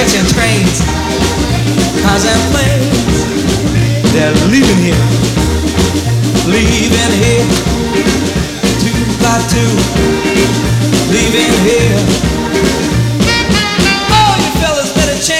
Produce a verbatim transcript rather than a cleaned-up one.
catching trains, cars and planes. They're leaving here, leaving here.